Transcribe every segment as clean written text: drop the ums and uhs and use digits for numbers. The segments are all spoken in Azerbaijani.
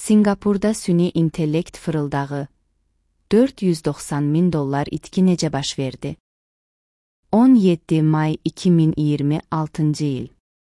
Singapurda süni intellekt fırıldağı. $490.000 itki necə baş verdi? 17 may 2026 il.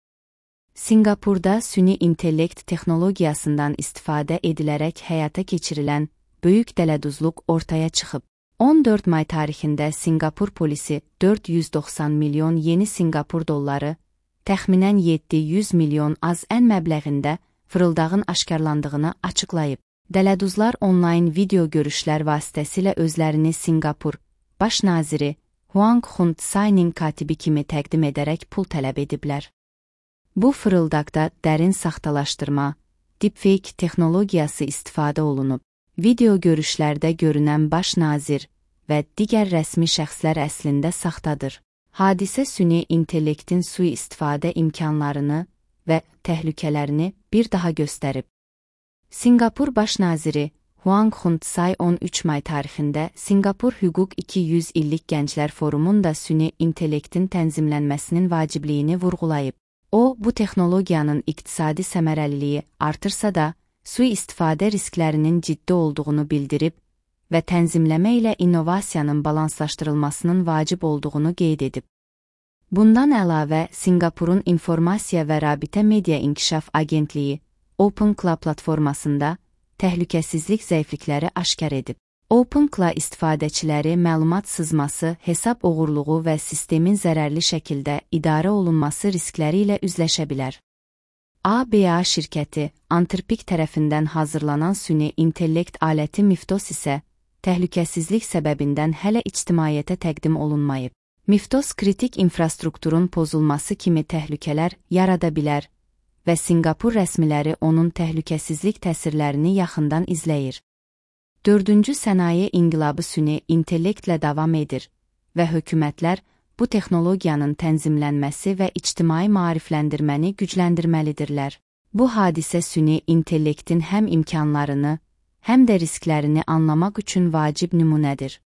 Singapurda süni intellekt texnologiyasından istifadə edilərək həyata keçirilən böyük dələduzluq ortaya çıxıb. 14 may tarixində Singapur polisi 490 milyon yeni Singapur dolları, təxminən 700 milyon AZN məbləğində fırıldağın aşkarlandığını açıqlayıb. Dələduzlar onlayn video görüşlər vasitəsilə özlərini Singapur baş naziri Huang Hun Tsai'nin katibi kimi təqdim edərək pul tələb ediblər. Bu fırıldaqda dərin saxtalaşdırma, deepfake texnologiyası istifadə olunub. Video görüşlərdə görünən baş nazir və digər rəsmi şəxslər əslində saxtadır. Hadisə süni intellektin sui-istifadə imkanlarını və təhlükələrini bir daha göstərib. Singapur baş naziri Huang Hun Tsai 13 may tarixində Singapur Hüquq 200 illik Gənclər Forumunda süni intellektin tənzimlənməsinin vacibliyini vurğulayıb. O, bu texnologiyanın iqtisadi səmərəliliyi artırsa da, sui-istifadə risklərinin ciddi olduğunu bildirib və tənzimləmə ilə innovasiyanın balanslaşdırılmasının vacib olduğunu qeyd edib. Bundan əlavə, Singapurun İnformasiya və Rabitə Media İnkişaf Agentliyi OpenClaw platformasında təhlükəsizlik zəiflikləri aşkar edib. OpenClaw istifadəçiləri məlumat sızması, hesab oğurluğu və sistemin zərərli şəkildə idarə olunması riskləri ilə üzləşə bilər. ABA şirkəti Anthropic tərəfindən hazırlanan süni intellekt aləti Miftos isə təhlükəsizlik səbəbindən hələ ictimaiyyətə təqdim olunmayıb. Miftos kritik infrastrukturun pozulması kimi təhlükələr yarada bilər və Singapur rəsmiləri onun təhlükəsizlik təsirlərini yaxından izləyir. 4-cü sənaye inqilabı süni intellektlə davam edir və hökumətlər bu texnologiyanın tənzimlənməsi və ictimai maarifləndirməni gücləndirməlidirlər. Bu hadisə süni intellektin həm imkanlarını, həm də risklərini anlamaq üçün vacib nümunədir.